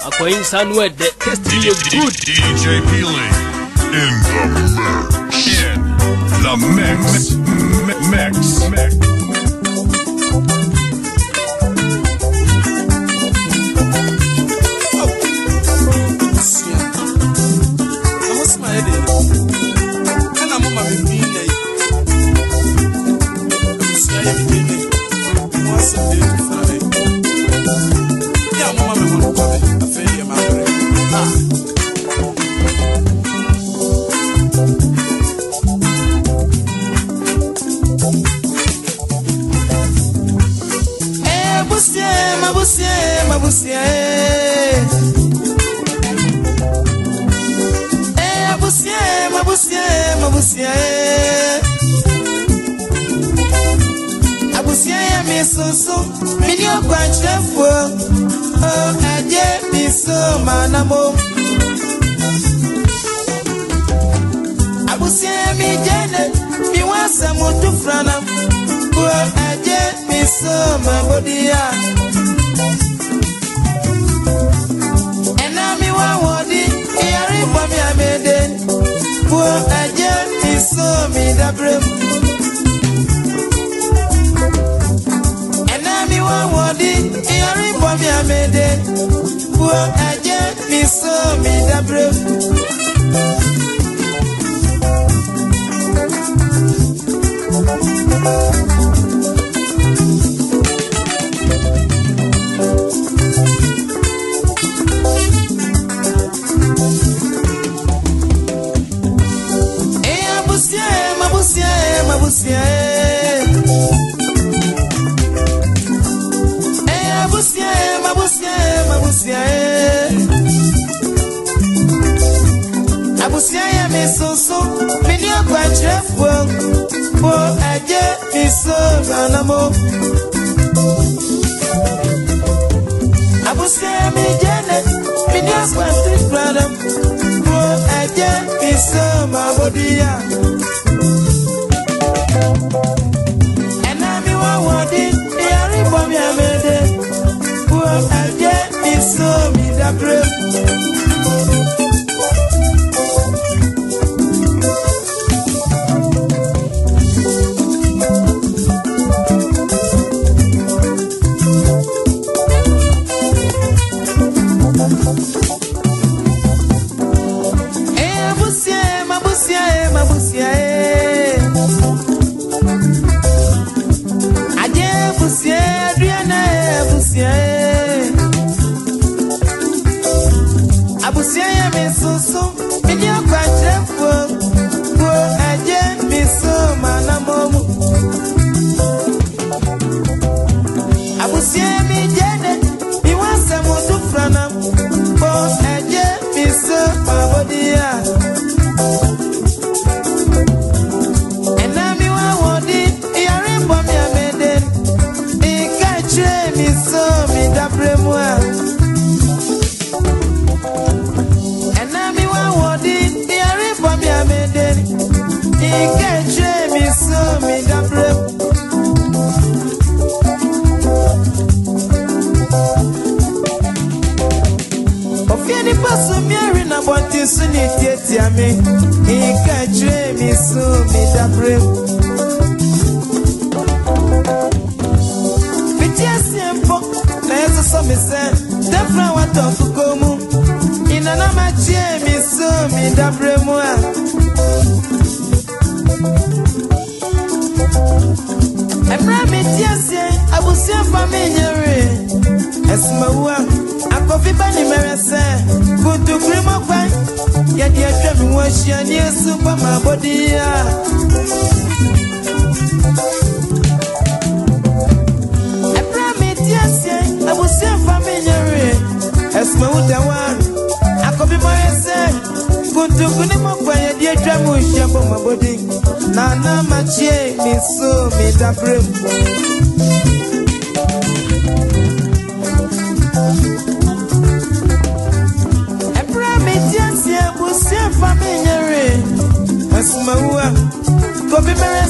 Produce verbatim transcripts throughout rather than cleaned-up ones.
Akwa insan word the taste is good. D J Peeling in the mix. In the mix. Mix. Mix.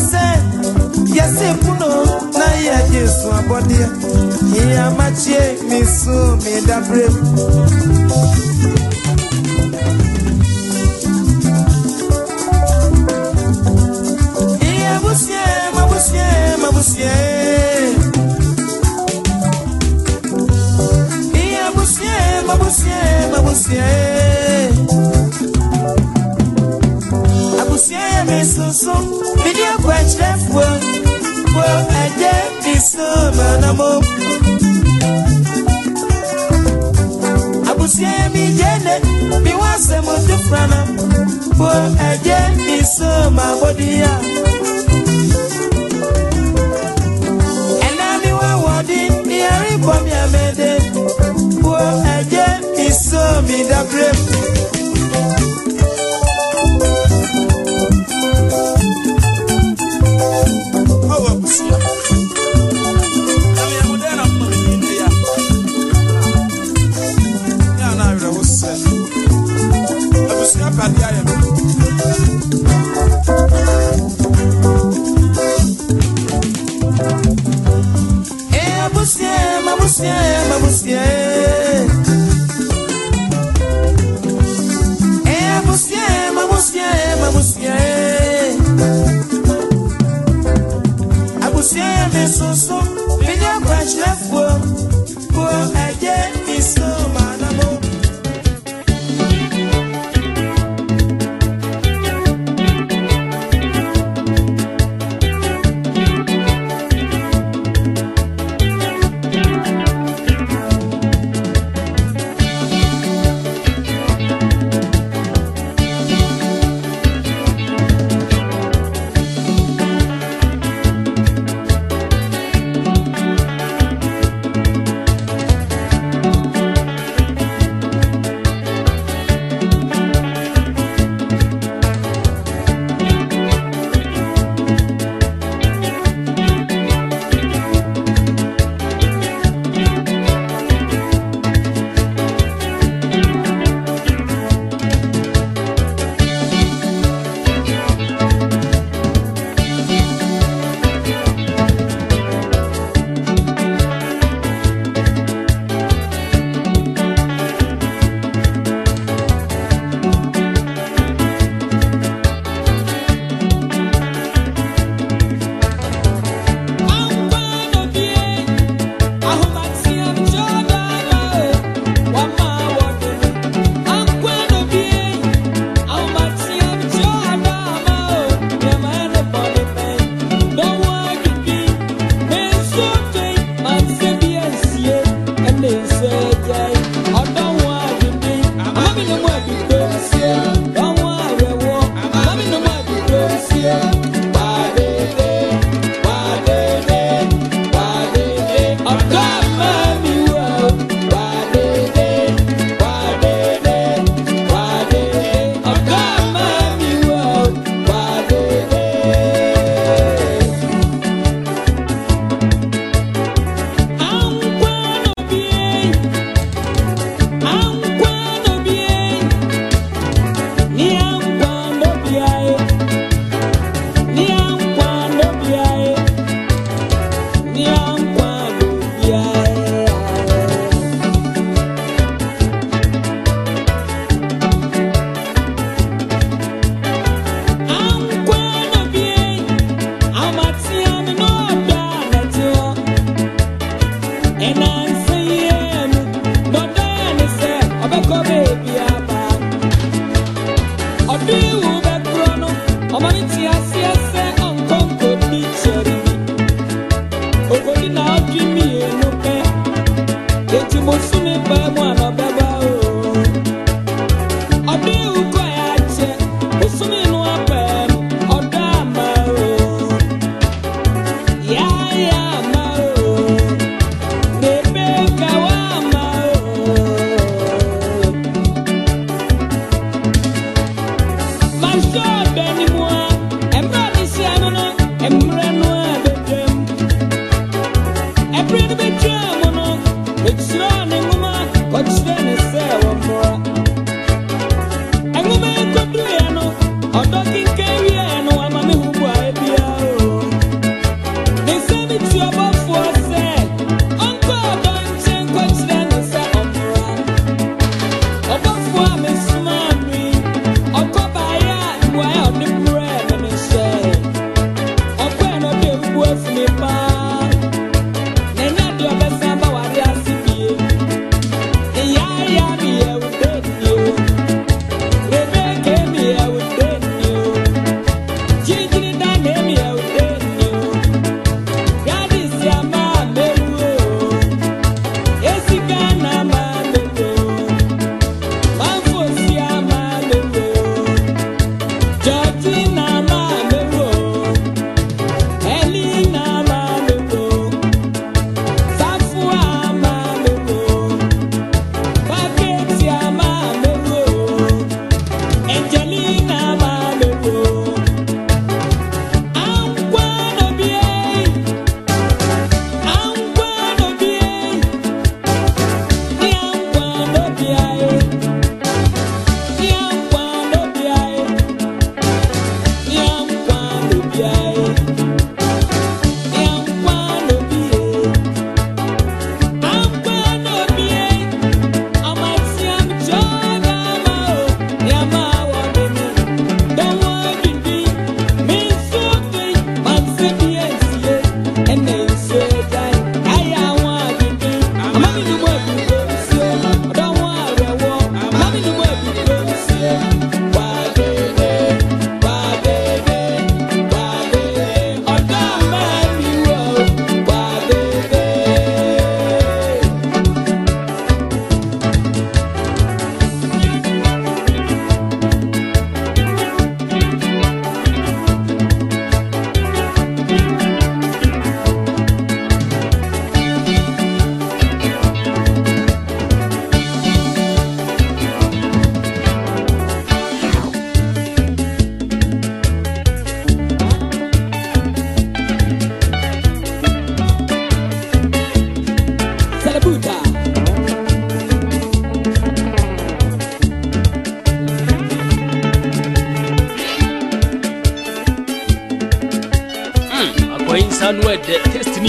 Yes, me so me da brave. Yeah, busie, ma busie, ma busie. Yeah, busie, ma busie, ma busie. Abusie me so so, video quench left well. Well, I get me so manamo. Abusie mi jene, mi wase mo dufrana. Well, I get me so my body. And I me wa wadi, mi ari bom ya mede. Well, I get me so mi da brave. So so, video crash left world. Well, I get me so manamo.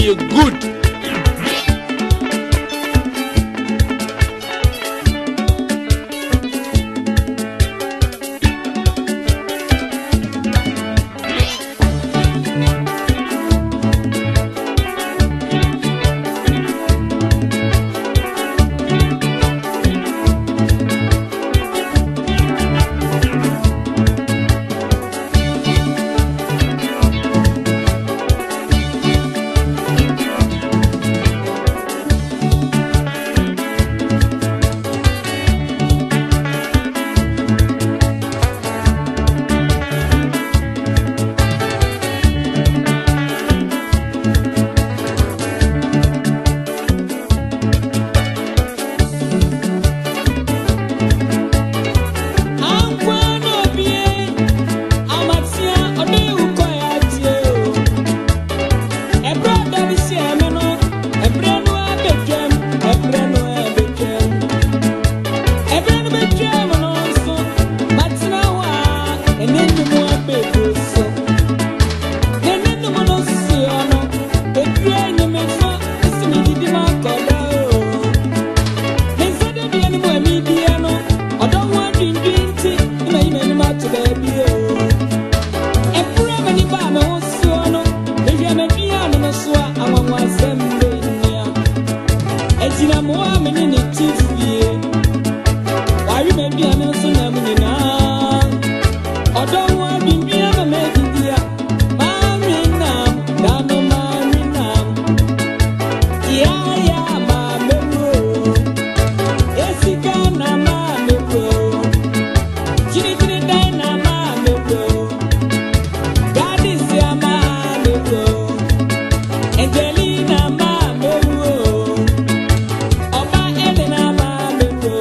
Destiny good. Angelina, ma, me, oh. Oba, Elena, ma, me, oh.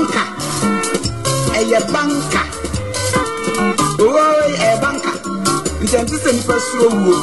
banka eye banka oi e banka ntenti se ni pasuro wo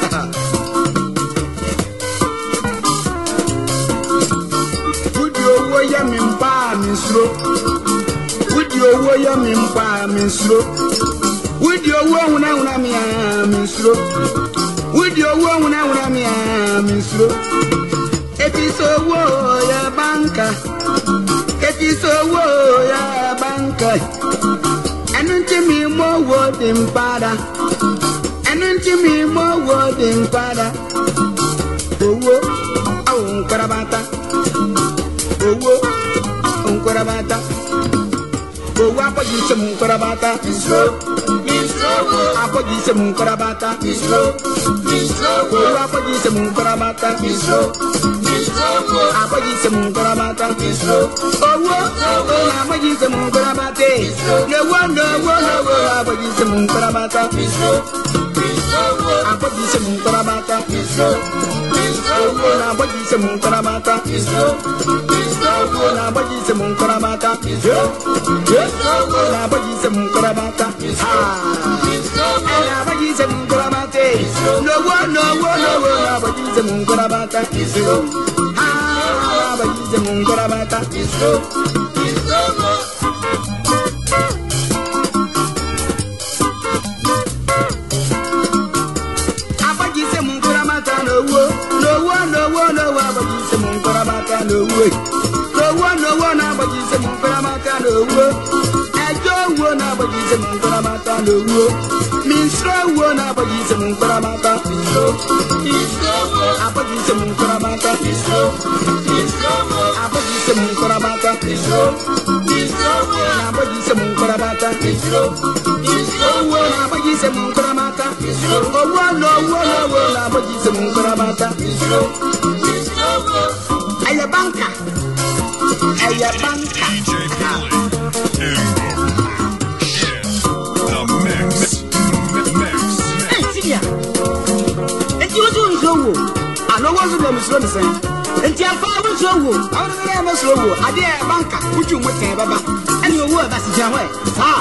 wudi owo ya mi mpa mi suro wudi owo ya mi mpa mi suro wudi owo huna huna mi a mi suro wudi owo huna huna mi a mi suro episowo ya banka episowo ya banka enunti mi mo wo dim pada enunti mi mo wo dim pada owo awun karabata owo on karabata owo apoji se mun karabata misro misro apoji se mun karabata misro misro owo apoji se mun karabata misro misro apoji se mun karabata misro owo apoji se mun karabata no wo no wo no wo apoji se mun karabata misro misro apoji se mun karabata misro misro apoji se mun karabata misro misro apoji se mun karabata misro misro apoji se mun karabata ah apoji se mun karabata no wo no wo no wo apoji se mun karabata misro ah apoji se mun karabata misro misro no wo no wo no wo no wo abaji se mun karabata no wo no wo no wo na abaji se mun karabata no wo ejo wo na abaji se mun karabata no wo misro wo na abaji se mun karabata misro misro abaji se mun karabata misro misro abaji se mun karabata misro misro abaji se mun karabata misro misro wo na abaji se mun karabata misro wo no wo no wo na abaji se mun karabata misro misro aya banka aya banka D J Billy in the mix. Mix. Hey, Sidia. Enti wo tun so wo. Ano wo so dem so nse. Enti afa wo so wo. Awo na ya so wo. Ade e banka wutu mo ten baba. Ani owo e ba si jan ho e. Ah.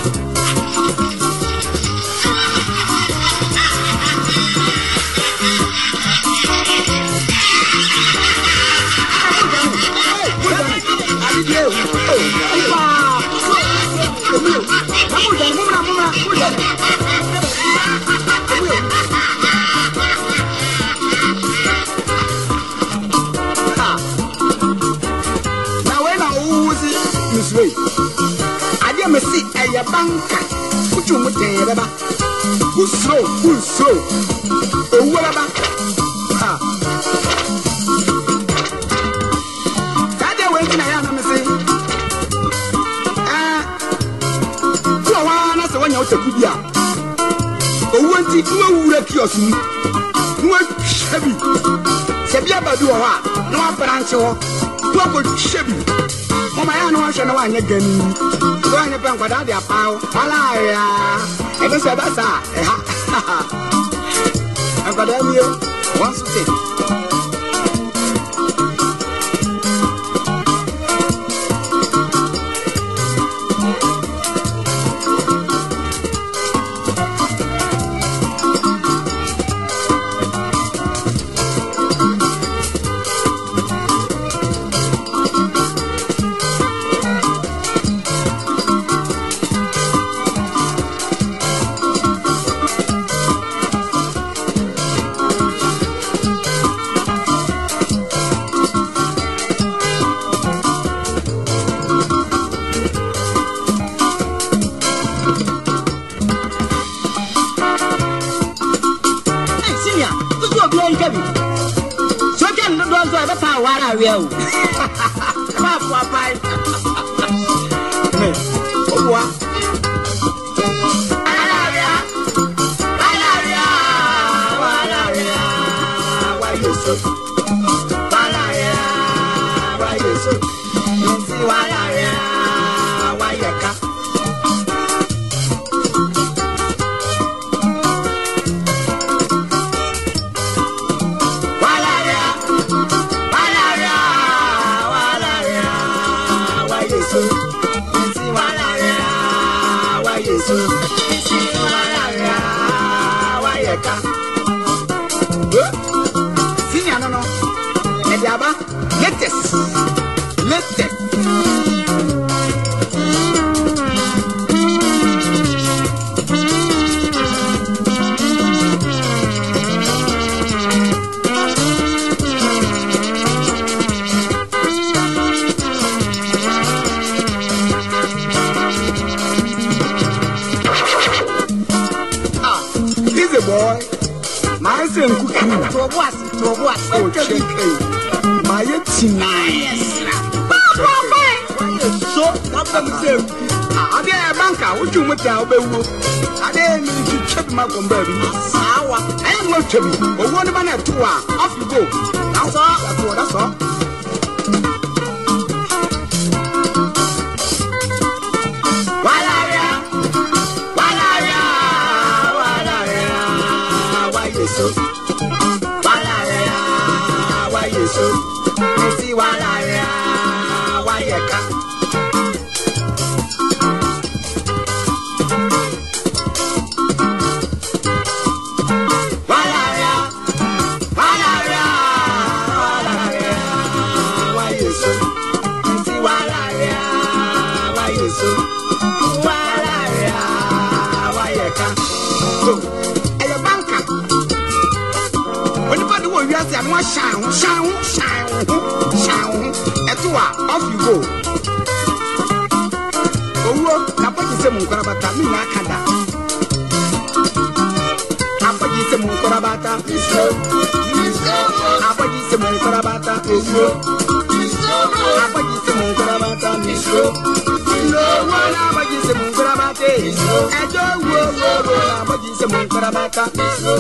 Ade me si eye banka kutu mu ten baba usro usro owura ba ha ade we ntina ya na me si ah so wa na se wanya o teku bia owo nti ku owura kios ni nu shebi shebi abadu o ha no abranche ho to ko shebi mama ya no hwe na wanya gani so anya pe nkwada de apawo ala ya e be se basa e ha nkwada mi o one sixty Well, Papa, bye. Oh, what? Alaria, Alaria, Alaria, why you so? Alaria, why you so? You see, Alaria, why you come? Wala isi walaria wa yesu isi walaria wa yeka senior no no e di aba latest latest boy, my son cooking to what to what oh check my tonight so what them say I dey a banker what you want to obewo I dey need to check my baby sawa I am not to be but one man at two off you go that's all that's all that's all so see walaria wa yeka walaria walaria walaria wa yeso see walaria wa yeso walaria wa yeka so ele banka when you want to say no shine shine shine shine etua off you go owo na podi se mun kora bata mi na kada apodi se mun kora bata iso iso apodi se mun kora bata iso iso apodi se mun kora bata iso ilo wala apodi se mun kora bata iso ejo wo wo wo apodi se mun kora bata iso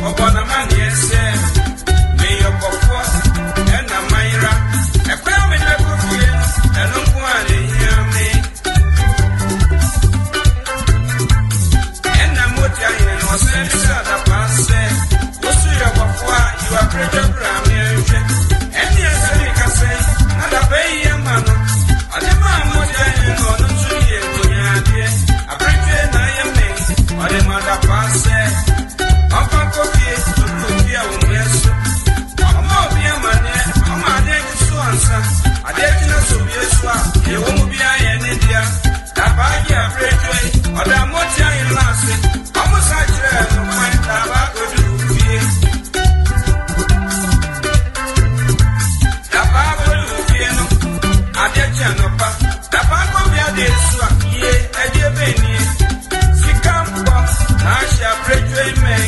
Obona mani ese me yokofo ena mayra ekwa me na kofie eno kwale yame ena moti aye no se bisa da passe osu yokofo you are preacher brame enje eni ese ka se na da be yamano ade ma moti aye no no tuye gonyade a preacher na yame ade ma da passe Papa Kofi, Kofi, Umeso. Mama Obi Amane, Mama Adeki Suansa, Adeki na Sobieswa, Ewomu Bia Yenidia, Tabagi Abretwe, Oda Motia Ilase, Mama Sajre, no Mine Tabago Dufi. Tabago Dufi, no, Adeki Anopa, Tabago Bia Desua, Ye, Ede Beni, Sikampo, Nasha Abretwe May.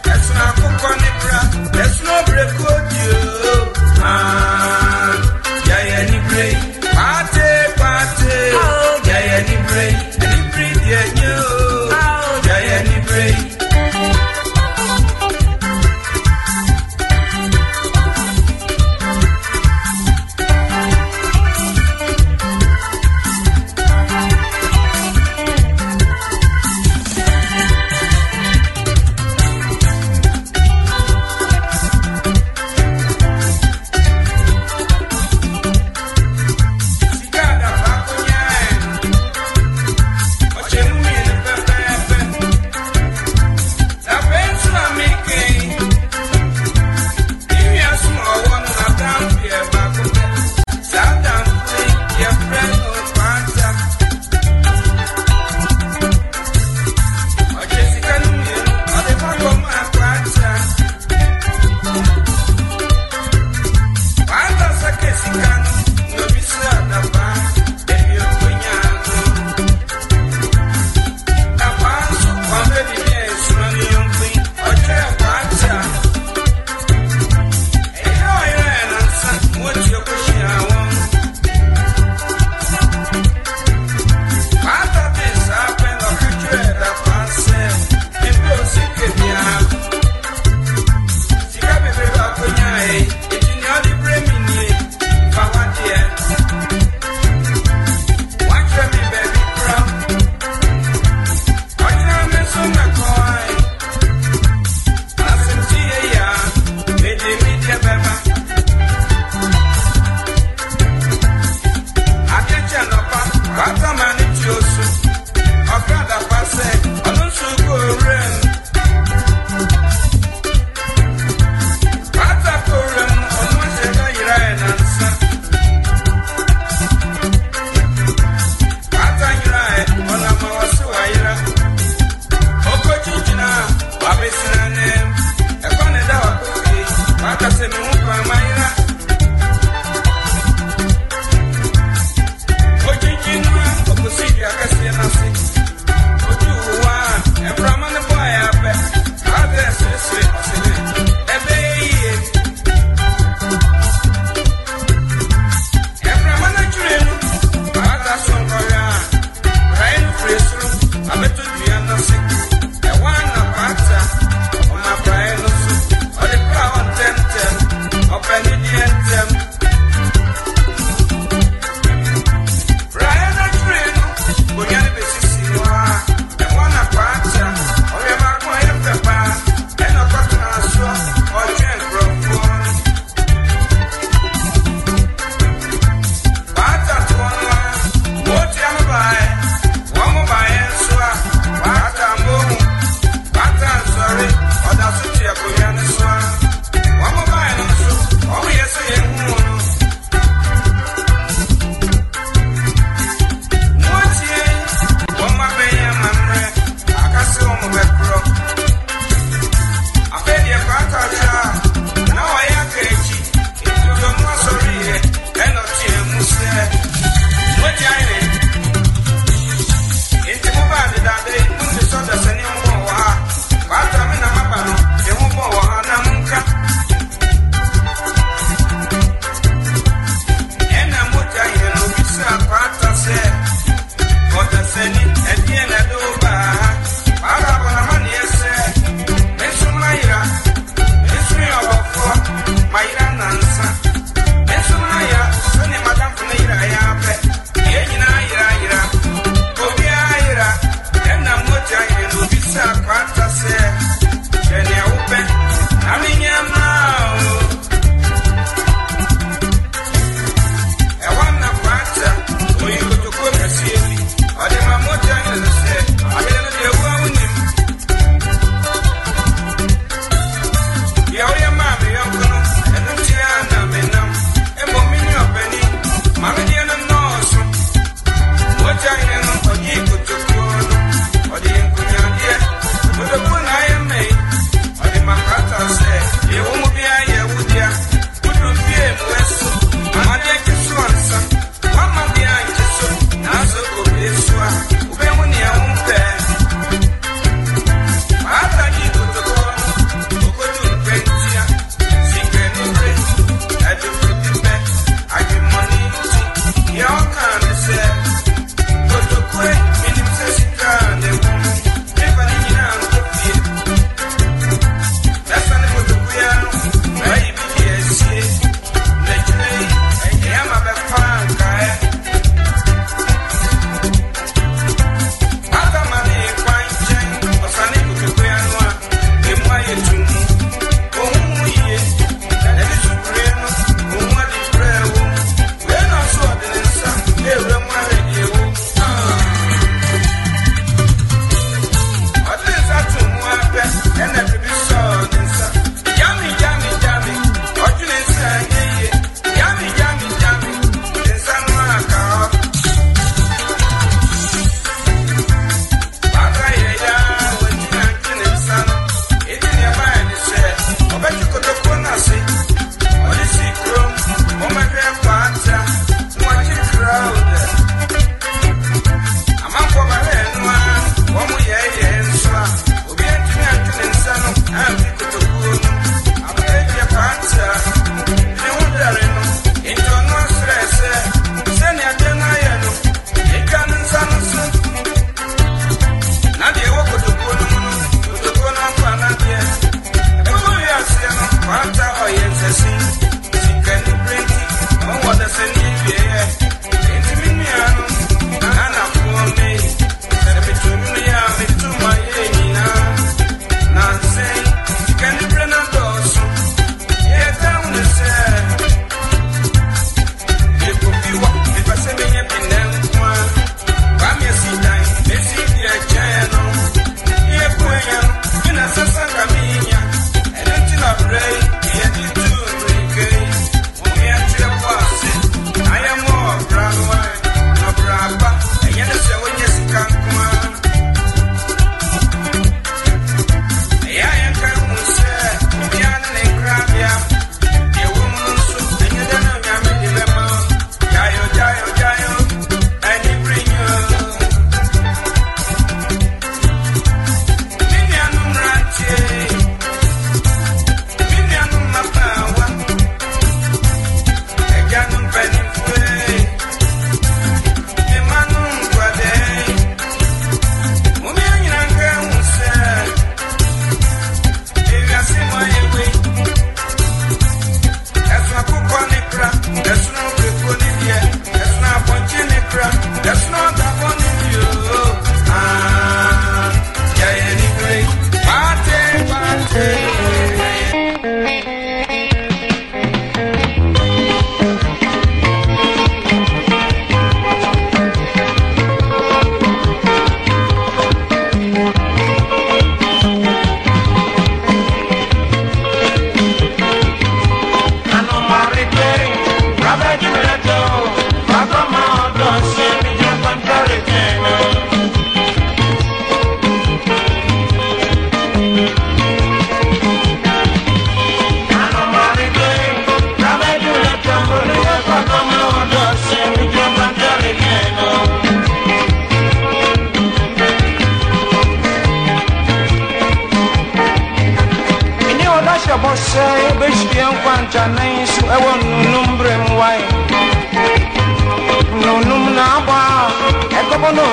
That's no break.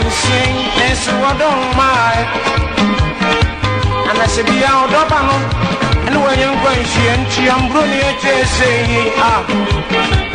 sing, this what don't mind. And I said, be out of and when you're going to see, and I'm running at say, ah.